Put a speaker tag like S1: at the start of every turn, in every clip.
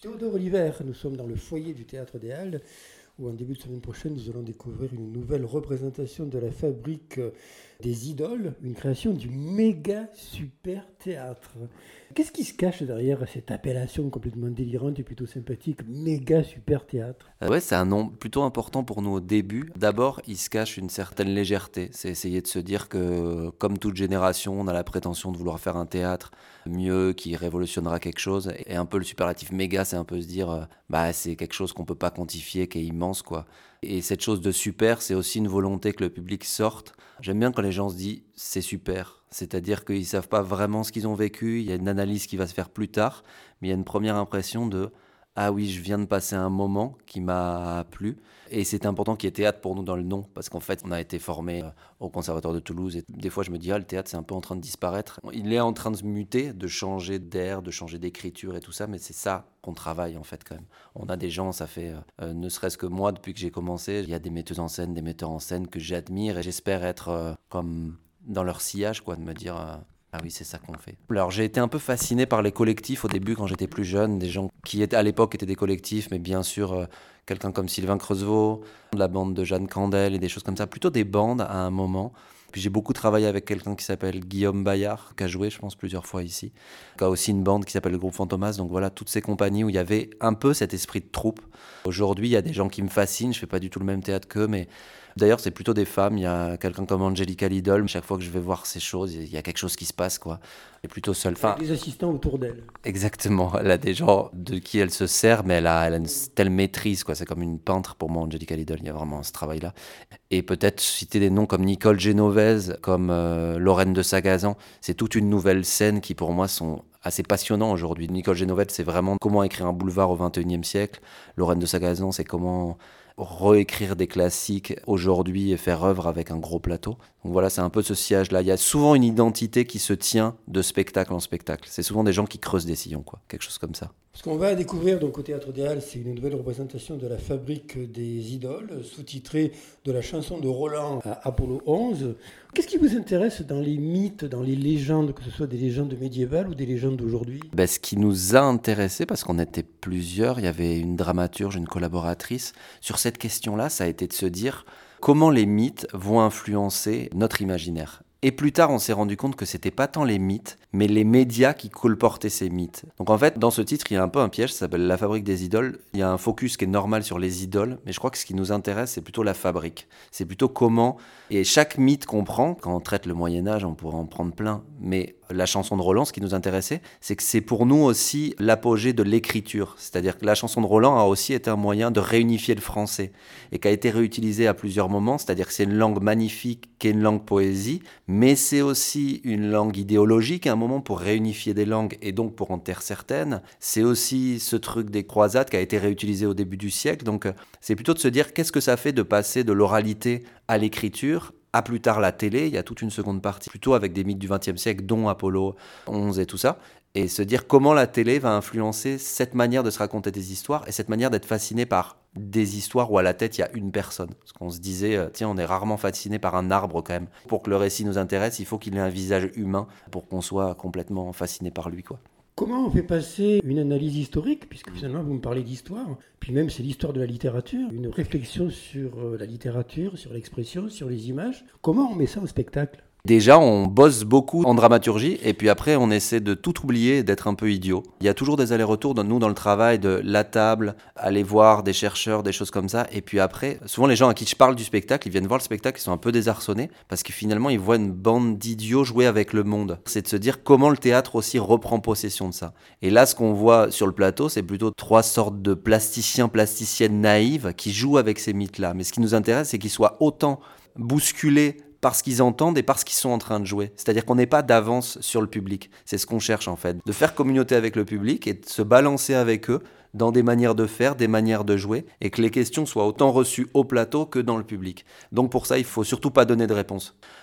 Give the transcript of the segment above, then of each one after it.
S1: Théodore Oliver, nous sommes dans le foyer du Théâtre des Halles, où en début de semaine prochaine, nous allons découvrir une nouvelle représentation de la Fabrique des Idoles, une création du méga super théâtre. Qu'est-ce qui se cache derrière cette appellation complètement délirante et plutôt sympathique, méga super théâtre?
S2: Ouais, c'est un nom plutôt important pour nous au début. D'abord, il se cache une certaine légèreté. C'est essayer de se dire que, comme toute génération, on a la prétention de vouloir faire un théâtre mieux, qui révolutionnera quelque chose. Et un peu le superlatif méga, c'est un peu se dire, c'est quelque chose qu'on peut pas quantifier, qui est immense, quoi. Et cette chose de super, c'est aussi une volonté que le public sorte. J'aime bien quand les gens se disent, c'est super. C'est-à-dire qu'ils savent pas vraiment ce qu'ils ont vécu. Il y a une analyse qui va se faire plus tard, mais il y a une première impression de ah oui, je viens de passer un moment qui m'a plu. Et c'est important qu'il y ait théâtre pour nous dans le nom, parce qu'en fait, on a été formé au Conservatoire de Toulouse. Et des fois, je me dis, le théâtre, c'est un peu en train de disparaître. Il est en train de se muter, de changer d'air, de changer d'écriture et tout ça, mais c'est ça qu'on travaille, en fait, quand même. On a des gens, ça fait ne serait-ce que moi, depuis que j'ai commencé, il y a des metteuses en scène, des metteurs en scène que j'admire et j'espère être comme dans leur sillage, quoi, de me dire. Ah oui, c'est ça qu'on fait. Alors j'ai été un peu fasciné par les collectifs au début quand j'étais plus jeune, des gens qui étaient, à l'époque étaient des collectifs, mais bien sûr quelqu'un comme Sylvain Creusevaux, de la bande de Jeanne Candel et des choses comme ça, plutôt des bandes à un moment. Puis j'ai beaucoup travaillé avec quelqu'un qui s'appelle Guillaume Bayard, qui a joué je pense plusieurs fois ici, qui a aussi une bande qui s'appelle le groupe Fantomas, donc voilà, toutes ces compagnies où il y avait un peu cet esprit de troupe. Aujourd'hui il y a des gens qui me fascinent, je fais pas du tout le même théâtre qu'eux, mais d'ailleurs, c'est plutôt des femmes. Il y a quelqu'un comme Angelica Lidl. Chaque fois que je vais voir ces choses, il y a quelque chose qui se passe, quoi. Elle est plutôt seule.
S1: Avec des assistants autour d'elle.
S2: Exactement. Elle a des gens de qui elle se sert, mais elle a une telle maîtrise, quoi. C'est comme une peintre pour moi, Angelica Lidl. Il y a vraiment ce travail-là. Et peut-être citer des noms comme Nicole Genovese, comme Lorraine de Sagazan. C'est toute une nouvelle scène qui, pour moi, sont assez passionnants aujourd'hui. Nicole Genovese, c'est vraiment comment écrire un boulevard au XXIe siècle. Lorraine de Sagazan, c'est comment réécrire des classiques aujourd'hui et faire œuvre avec un gros plateau. Donc voilà, c'est un peu ce siège-là. Il y a souvent une identité qui se tient de spectacle en spectacle. C'est souvent des gens qui creusent des sillons, quoi. Quelque chose comme ça.
S1: Ce qu'on va découvrir donc au Théâtre des Halles, c'est une nouvelle représentation de la Fabrique des Idoles, sous-titrée de la chanson de Roland à Apollo 11. Qu'est-ce qui vous intéresse dans les mythes, dans les légendes, que ce soit des légendes médiévales ou des légendes d'aujourd'hui?
S2: Ce qui nous a intéressés, parce qu'on était plusieurs, il y avait une dramaturge, une collaboratrice, sur cette question-là, ça a été de se dire comment les mythes vont influencer notre imaginaire. Et plus tard, on s'est rendu compte que c'était pas tant les mythes, mais les médias qui colportaient ces mythes. Donc en fait, dans ce titre, il y a un peu un piège, ça s'appelle La Fabrique des Idoles. Il y a un focus qui est normal sur les idoles, mais je crois que ce qui nous intéresse, c'est plutôt la fabrique. C'est plutôt comment, et chaque mythe qu'on prend, quand on traite le Moyen-Âge, on pourrait en prendre plein, mais la chanson de Roland, ce qui nous intéressait, c'est que c'est pour nous aussi l'apogée de l'écriture. C'est-à-dire que la chanson de Roland a aussi été un moyen de réunifier le français et qui a été réutilisé à plusieurs moments. C'est-à-dire que c'est une langue magnifique, qui est une langue poésie, mais c'est aussi une langue idéologique à un moment pour réunifier des langues et donc pour en taire certaines. C'est aussi ce truc des croisades qui a été réutilisé au début du siècle. Donc c'est plutôt de se dire qu'est-ce que ça fait de passer de l'oralité à l'écriture, à plus tard la télé, il y a toute une seconde partie, plutôt avec des mythes du XXe siècle, dont Apollo 11 et tout ça, et se dire comment la télé va influencer cette manière de se raconter des histoires et cette manière d'être fasciné par des histoires où à la tête il y a une personne. Parce qu'on se disait, tiens, on est rarement fasciné par un arbre quand même. Pour que le récit nous intéresse, il faut qu'il ait un visage humain pour qu'on soit complètement fasciné par lui, quoi.
S1: Comment on fait passer une analyse historique, puisque finalement vous me parlez d'histoire, puis même c'est l'histoire de la littérature, une réflexion sur la littérature, sur l'expression, sur les images, comment on met ça au spectacle?
S2: Déjà, on bosse beaucoup en dramaturgie et puis après, on essaie de tout oublier et d'être un peu idiot. Il y a toujours des allers-retours, nous, dans le travail, de la table, aller voir des chercheurs, des choses comme ça. Et puis après, souvent, les gens à qui je parle du spectacle, ils viennent voir le spectacle, ils sont un peu désarçonnés parce que finalement, ils voient une bande d'idiots jouer avec le monde. C'est de se dire comment le théâtre aussi reprend possession de ça. Et là, ce qu'on voit sur le plateau, c'est plutôt trois sortes de plasticiens, plasticiennes naïves qui jouent avec ces mythes-là. Mais ce qui nous intéresse, c'est qu'ils soient autant bousculés par ce qu'ils entendent et par ce qu'ils sont en train de jouer. C'est-à-dire qu'on n'est pas d'avance sur le public. C'est ce qu'on cherche en fait. De faire communauté avec le public et de se balancer avec eux dans des manières de faire, des manières de jouer, et que les questions soient autant reçues au plateau que dans le public. Donc pour ça, il faut surtout pas donner de réponse.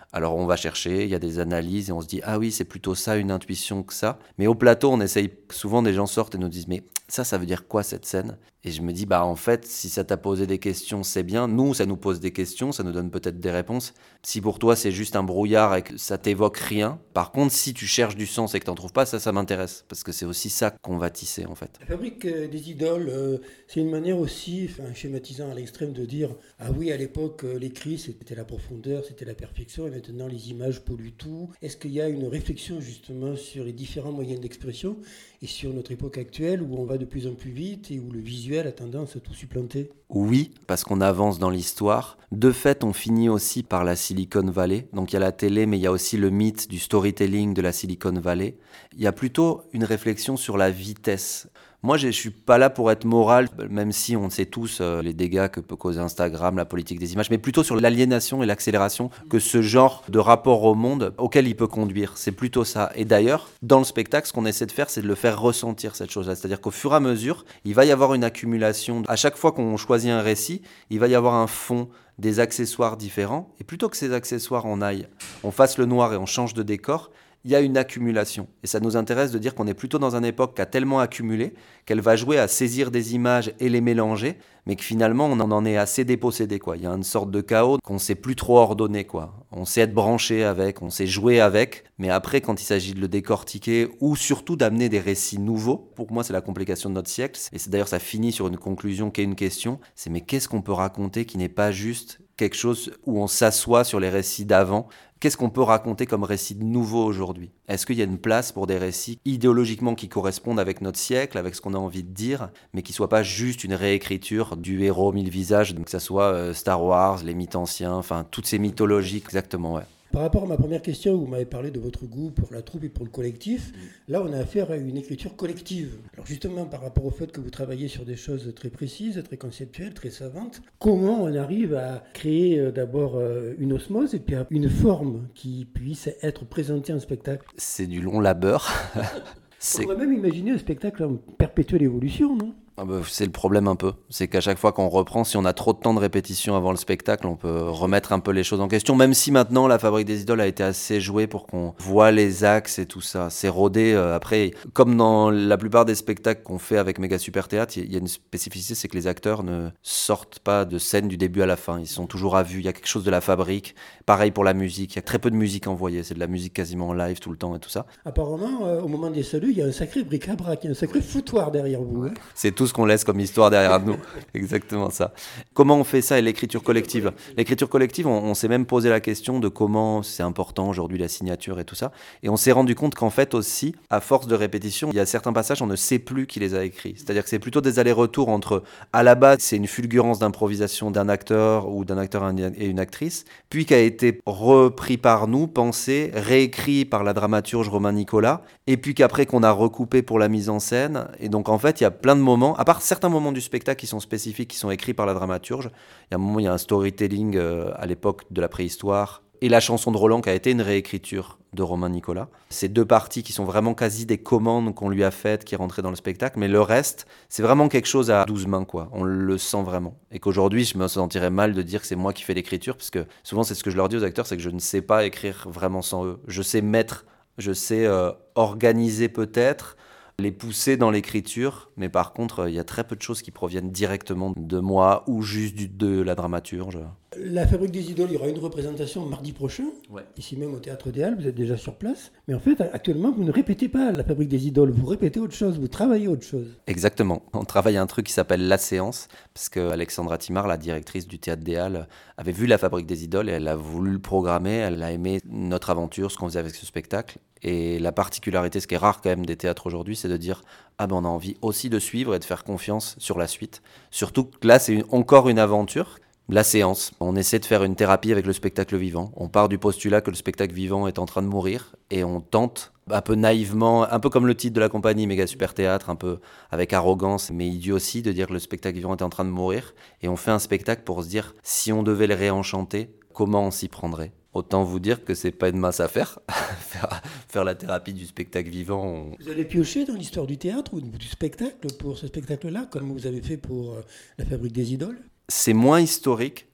S2: Alors on va chercher, il y a des analyses et on se dit ah oui c'est plutôt ça une intuition que ça. Mais au plateau on essaye, souvent des gens sortent et nous disent mais ça veut dire quoi cette scène? Et je me dis bah en fait si ça t'a posé des questions c'est bien, nous ça nous pose des questions, ça nous donne peut-être des réponses. Si pour toi c'est juste un brouillard et que ça t'évoque rien, par contre si tu cherches du sens et que t'en trouves pas, ça m'intéresse parce que c'est aussi ça qu'on va tisser en fait.
S1: La fabrique des idoles, c'est une manière aussi, schématisant à l'extrême, de dire ah oui, à l'époque, l'écrit c'était la profondeur, c'était la perfection, et maintenant les images polluent tout. Est-ce qu'il y a une réflexion justement sur les différents moyens d'expression et sur notre époque actuelle où on va de plus en plus vite et où le visuel a tendance à tout supplanter?
S2: Oui, parce qu'on avance dans l'histoire. De fait, on finit aussi par la Silicon Valley. Donc il y a la télé, mais il y a aussi le mythe du storytelling de la Silicon Valley. Il y a plutôt une réflexion sur la vitesse. Moi, je ne suis pas là pour être moral, même si on sait tous les dégâts que peut causer Instagram, la politique des images, mais plutôt sur l'aliénation et l'accélération que ce genre de rapport au monde auquel il peut conduire. C'est plutôt ça. Et d'ailleurs, dans le spectacle, ce qu'on essaie de faire, c'est de le faire ressentir cette chose-là. C'est-à-dire qu'au fur et à mesure, il va y avoir une accumulation. À chaque fois qu'on choisit un récit, il va y avoir un fond, des accessoires différents. Et plutôt que ces accessoires on fasse le noir et on change de décor, il y a une accumulation. Et ça nous intéresse de dire qu'on est plutôt dans une époque qui a tellement accumulé qu'elle va jouer à saisir des images et les mélanger, mais que finalement on en est assez dépossédé, quoi. Il y a une sorte de chaos qu'on ne sait plus trop ordonner, quoi. On sait être branché avec, on sait jouer avec, mais après quand il s'agit de le décortiquer ou surtout d'amener des récits nouveaux, pour moi c'est la complication de notre siècle, et c'est d'ailleurs ça finit sur une conclusion qui est une question, c'est mais qu'est-ce qu'on peut raconter qui n'est pas juste quelque chose où on s'assoit sur les récits d'avant? Qu'est-ce qu'on peut raconter comme récit de nouveau aujourd'hui? Est-ce qu'il y a une place pour des récits idéologiquement qui correspondent avec notre siècle, avec ce qu'on a envie de dire, mais qui ne soient pas juste une réécriture du héros mille visages, que ce soit Star Wars, les mythes anciens, enfin toutes ces mythologies, exactement, ouais.
S1: Par rapport à ma première question, où vous m'avez parlé de votre goût pour la troupe et pour le collectif, là on a affaire à une écriture collective. Alors justement par rapport au fait que vous travaillez sur des choses très précises, très conceptuelles, très savantes, comment on arrive à créer d'abord une osmose et puis une forme qui puisse être présentée en spectacle?
S2: C'est du long labeur.
S1: On pourrait même imaginer un spectacle en perpétuelle évolution, non?
S2: C'est le problème un peu, c'est qu'à chaque fois qu'on reprend, si on a trop de temps de répétition avant le spectacle, on peut remettre un peu les choses en question, même si maintenant la Fabrique des Idoles a été assez jouée pour qu'on voit les axes et tout ça. C'est rodé, après, comme dans la plupart des spectacles qu'on fait avec Méga Super Théâtre, il y a une spécificité, c'est que les acteurs ne sortent pas de scène du début à la fin, ils sont toujours à vue, il y a quelque chose de la fabrique. Pareil pour la musique, il y a très peu de musique envoyée, c'est de la musique quasiment en live tout le temps et tout ça.
S1: Apparemment, au moment des saluts, il y a un sacré bric-à-brac, il y a un sacré foutoir derrière vous. Hein.
S2: C'est tout ce qu'on laisse comme histoire derrière nous. Exactement ça. Comment on fait ça et l'écriture collective? L'écriture collective, on s'est même posé la question de comment c'est important aujourd'hui la signature et tout ça. Et on s'est rendu compte qu'en fait aussi, à force de répétition, il y a certains passages, on ne sait plus qui les a écrits. C'est-à-dire que c'est plutôt des allers-retours entre, à la base, c'est une fulgurance d'improvisation d'un acteur ou d'un acteur et une actrice, puis qui a été repris par nous, pensé, réécrit par la dramaturge Romain Nicolas, et puis qu'après qu'on a recoupé pour la mise en scène. Et donc en fait, il y a plein de moments, à part certains moments du spectacle qui sont spécifiques, qui sont écrits par la dramaturge. Il y a un moment, il y a un storytelling à l'époque de la préhistoire. Et la chanson de Roland qui a été une réécriture de Romain Nicolas. Ces deux parties qui sont vraiment quasi des commandes qu'on lui a faites, qui rentraient dans le spectacle. Mais le reste, c'est vraiment quelque chose à 12 mains, quoi. On le sent vraiment. Et qu'aujourd'hui, je me sentirais mal de dire que c'est moi qui fais l'écriture, parce que souvent, c'est ce que je leur dis aux acteurs, c'est que je ne sais pas écrire vraiment sans eux. Je sais mettre, je sais organiser peut-être, les pousser dans l'écriture, mais par contre, il y a très peu de choses qui proviennent directement de moi ou juste de la dramaturge.
S1: La Fabrique des Idoles, il y aura une représentation mardi prochain, ici même au Théâtre des Halles, vous êtes déjà sur place. Mais en fait, actuellement, vous ne répétez pas la Fabrique des Idoles, vous répétez autre chose, vous travaillez autre chose.
S2: Exactement. On travaille un truc qui s'appelle La Séance, parce que Alexandra Timar, la directrice du Théâtre des Halles, avait vu la Fabrique des Idoles et elle a voulu le programmer, elle a aimé notre aventure, ce qu'on faisait avec ce spectacle. Et la particularité, ce qui est rare quand même des théâtres aujourd'hui, c'est de dire « Ah ben on a envie aussi de suivre et de faire confiance sur la suite ». Surtout que là, c'est encore une aventure. La séance, on essaie de faire une thérapie avec le spectacle vivant. On part du postulat que le spectacle vivant est en train de mourir et on tente un peu naïvement, un peu comme le titre de la compagnie Méga Super Théâtre, un peu avec arrogance mais idiotie de dire que le spectacle vivant est en train de mourir. Et on fait un spectacle pour se dire si on devait le réenchanter, comment on s'y prendrait? Autant vous dire que c'est pas une mince affaire, faire la thérapie du spectacle vivant.
S1: Vous allez piocher dans l'histoire du théâtre ou du spectacle pour ce spectacle-là, comme vous avez fait pour La Fabrique des Idoles?
S2: C'est moins historique,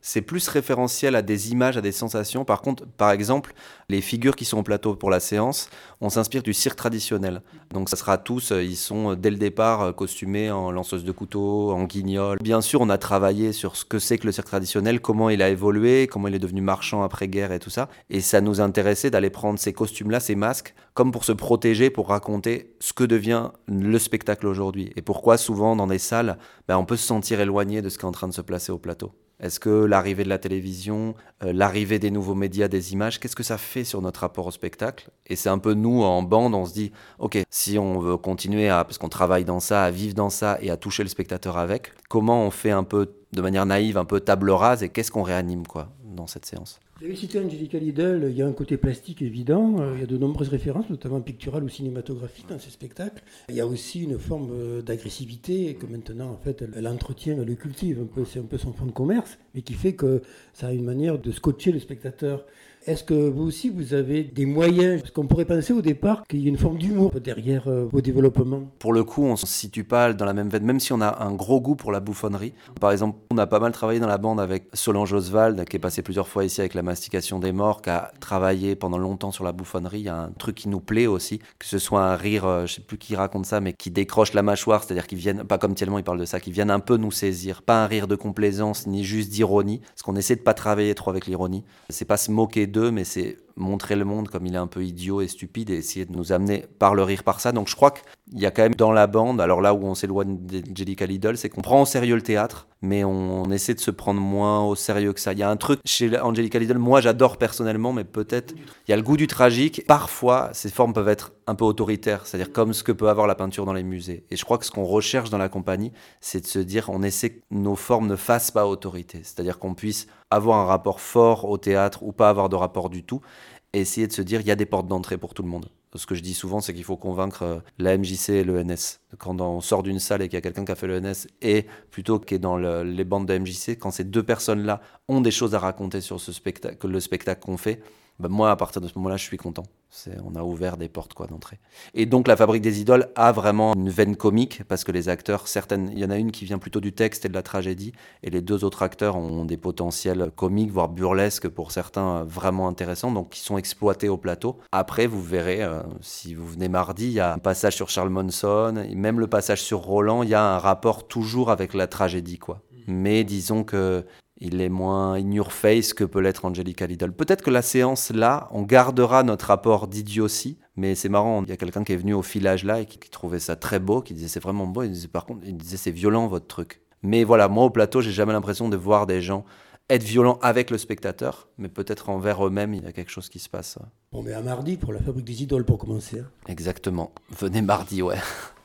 S2: C'est plus référentiel à des images, à des sensations. Par contre, par exemple, les figures qui sont au plateau pour la séance, on s'inspire du cirque traditionnel. Donc ça sera tous, ils sont dès le départ costumés en lanceuse de couteau, en guignol. Bien sûr, on a travaillé sur ce que c'est que le cirque traditionnel, comment il a évolué, comment il est devenu marchand après-guerre et tout ça. Et ça nous intéressait d'aller prendre ces costumes-là, ces masques, comme pour se protéger, pour raconter ce que devient le spectacle aujourd'hui. Et pourquoi souvent dans des salles, on peut se sentir éloigné de ce qui est en train de se placer au plateau. Est-ce que l'arrivée de la télévision, l'arrivée des nouveaux médias, des images, qu'est-ce que ça fait sur notre rapport au spectacle? Et c'est un peu nous, en bande, on se dit, ok, si on veut continuer parce qu'on travaille dans ça, à vivre dans ça et à toucher le spectateur avec, comment on fait un peu, de manière naïve, un peu table rase et qu'est-ce qu'on réanime dans cette séance?
S1: Vous avez cité Angelica Lidl, il y a un côté plastique évident, il y a de nombreuses références, notamment picturales ou cinématographiques dans ces spectacles. Il y a aussi une forme d'agressivité que maintenant, en fait, elle entretient, elle le cultive, c'est un peu son fond de commerce, mais qui fait que ça a une manière de scotcher le spectateur. Est-ce que vous aussi, vous avez des moyens? Parce qu'on pourrait penser au départ qu'il y a une forme d'humour derrière vos développements.
S2: Pour le coup, on ne se situe pas dans la même veine, même si on a un gros goût pour la bouffonnerie. Par exemple, on a pas mal travaillé dans la bande avec Solange Oswald, qui est passé plusieurs fois ici avec La Mastication des Morts, qui a travaillé pendant longtemps sur la bouffonnerie. Il y a un truc qui nous plaît aussi, que ce soit un rire, je ne sais plus qui raconte ça, mais qui décroche la mâchoire, c'est-à-dire qu'ils viennent, pas comme Thielman, il parle de ça, qu'ils viennent un peu nous saisir. Pas un rire de complaisance, ni juste d'ironie, parce qu'on essaie de pas travailler trop avec l'ironie. C'est pas se moquer d'eux, mais c'est montrer le monde comme il est un peu idiot et stupide et essayer de nous amener par le rire, par ça. Donc je crois qu'il y a quand même dans la bande, alors là où on s'éloigne d'Angelica Lidl, c'est qu'on prend au sérieux le théâtre, mais on essaie de se prendre moins au sérieux que ça. Il y a un truc chez Angelica Lidl, moi j'adore personnellement, mais peut-être il y a le goût du tragique. Parfois, ces formes peuvent être un peu autoritaires, c'est-à-dire comme ce que peut avoir la peinture dans les musées. Et je crois que ce qu'on recherche dans la compagnie, c'est de se dire, on essaie que nos formes ne fassent pas autorité, c'est-à-dire qu'on puisse avoir un rapport fort au théâtre ou pas avoir de rapport du tout, et essayer de se dire il y a des portes d'entrée pour tout le monde. Ce que je dis souvent, c'est qu'il faut convaincre la MJC et l'ENS. Quand on sort d'une salle et qu'il y a quelqu'un qui a fait l'ENS et plutôt qui est dans les bandes de MJC, quand ces deux personnes-là ont des choses à raconter sur le spectacle qu'on fait, moi, à partir de ce moment-là, je suis content. On a ouvert des portes d'entrée. Et donc, la Fabrique des Idoles a vraiment une veine comique, parce que les acteurs, il y en a une qui vient plutôt du texte et de la tragédie, et les deux autres acteurs ont des potentiels comiques, voire burlesques pour certains, vraiment intéressants, donc qui sont exploités au plateau. Après, vous verrez, si vous venez mardi, il y a un passage sur Charles Monson, et même le passage sur Roland, il y a un rapport toujours avec la tragédie, Mais disons que il est moins in your face que peut l'être Angelica Lidl. Peut-être que la séance, là, on gardera notre rapport d'idiotie, mais c'est marrant, il y a quelqu'un qui est venu au filage là et qui trouvait ça très beau, qui disait c'est vraiment beau, par contre, il disait c'est violent votre truc. Mais voilà, moi au plateau, j'ai jamais l'impression de voir des gens être violents avec le spectateur, mais peut-être envers eux-mêmes, il y a quelque chose qui se passe.
S1: Bon, mais à mardi pour la Fabrique des Idoles pour commencer.
S2: Exactement. Venez mardi, ouais.